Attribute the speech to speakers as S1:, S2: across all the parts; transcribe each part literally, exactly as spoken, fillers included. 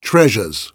S1: Treasures.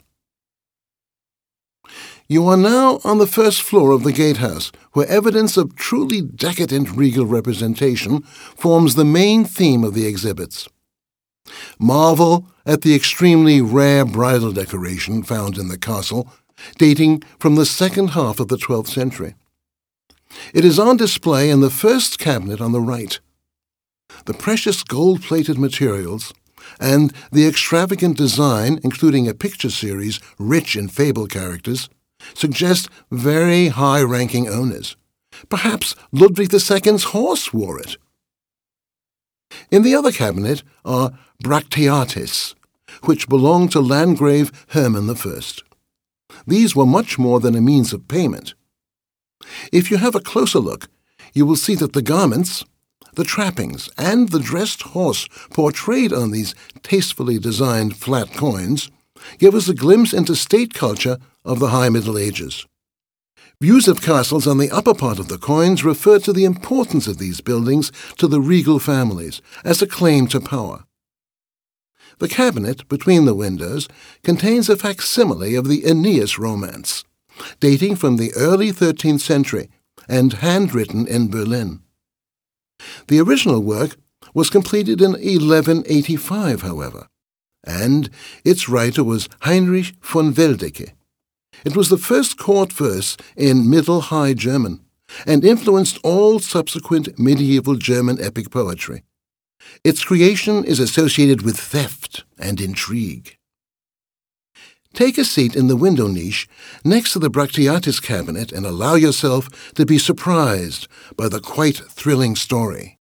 S1: You are now on the first floor of the gatehouse, where evidence of truly decadent regal representation forms the main theme of the exhibits. Marvel at the extremely rare bridal decoration found in the castle, dating from the second half of the twelfth century. It is on display in the first cabinet on the right. The precious gold-plated materials and the extravagant design, including a picture series rich in fable characters, suggest very high-ranking owners. Perhaps Ludwig the Second's horse wore it. In the other cabinet are Bracteates, which belonged to Landgrave Hermann the First. These were much more than a means of payment. If you have a closer look, you will see that the garments, the trappings, and the dressed horse portrayed on these tastefully designed flat coins give us a glimpse into state culture of the High Middle Ages. Views of castles on the upper part of the coins refer to the importance of these buildings to the regal families as a claim to power. The cabinet between the windows contains a facsimile of the Aeneas romance, dating from the early thirteenth century and handwritten in Berlin. The original work was completed in eleven eighty-five, however, and its writer was Heinrich von Weldecke. It was the first court verse in Middle High German, and influenced all subsequent medieval German epic poetry. Its creation is associated with theft and intrigue. Take a seat in the window niche next to the Bracteates cabinet and allow yourself to be surprised by the quite thrilling story.